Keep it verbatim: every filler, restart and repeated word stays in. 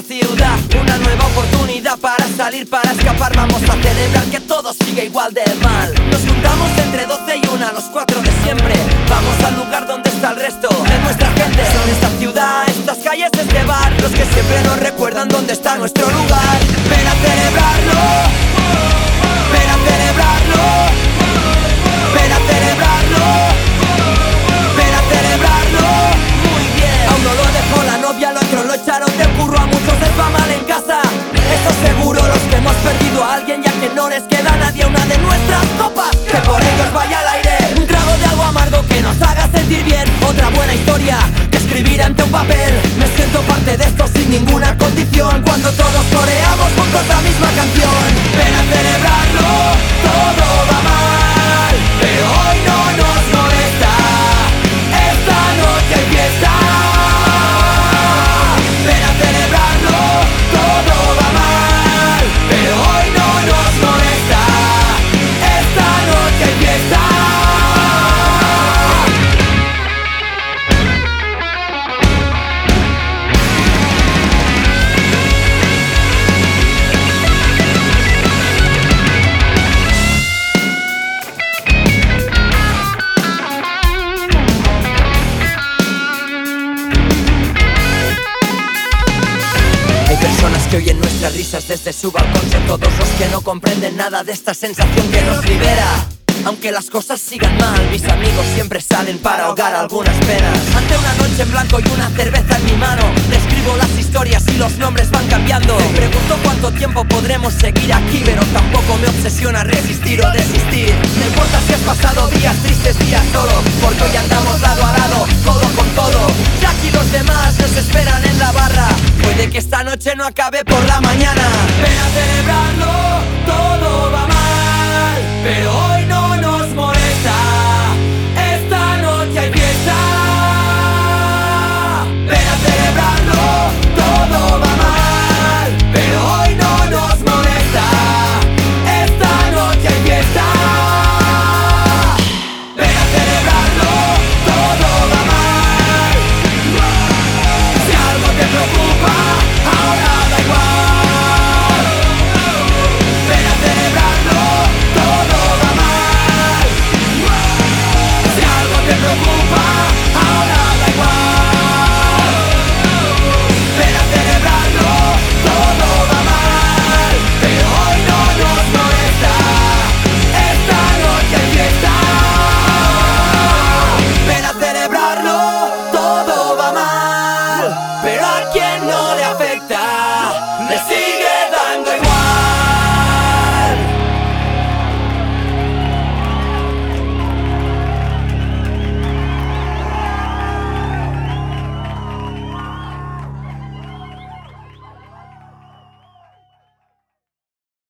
ciudad, una nueva oportunidad para salir, para escapar. Vamos a celebrar que todo sigue igual de mal. Nos juntamos entre doce y una, los cuatro de siempre. Vamos al lugar donde está el resto de nuestra gente. Son esta ciudad, estas calles, este bar, los que siempre nos recuerdan dónde está nuestro lugar. Ven a celebrarlo, ven a celebrarlo, ven a celebrarlo, ven a celebrarlo. Muy bien. A uno lo dejó la novia, al otro lo echaron del curro, a muchos les va mal en casa. Eso seguro, los que hemos perdido a alguien, ya que no les queda nadie, una de nuestras copas, que por ellos vaya al aire. Un trago de algo amargo que nos haga sentir bien, otra buena historia que escribir ante un papel. Me siento parte de esto sin ninguna condición, cuando todos coreamos juntos la misma canción. Ven a celebrarlo, todo va mal, pero hoy no nos molesta, esta noche hay fiesta. Ven a celebrarlo, todo va mal, pero hoy no nos molesta, esta noche hay fiesta. Personas que oyen nuestras risas desde su balcón, son todos los que no comprenden nada de esta sensación que nos libera. Aunque las cosas sigan mal, mis amigos siempre salen para ahogar algunas penas. Ante una noche en blanco y una cerveza en mi mano, describo las historias y los nombres van cambiando. Me pregunto cuánto tiempo podremos seguir aquí, pero tampoco me obsesiona resistir o desistir. No importa si has pasado días tristes, días solo, porque hoy andamos lado a lado, codo con codo. Jack y los demás nos esperan en la barra, puede que esta noche no acabe por la mañana. Ven a celebrarlo.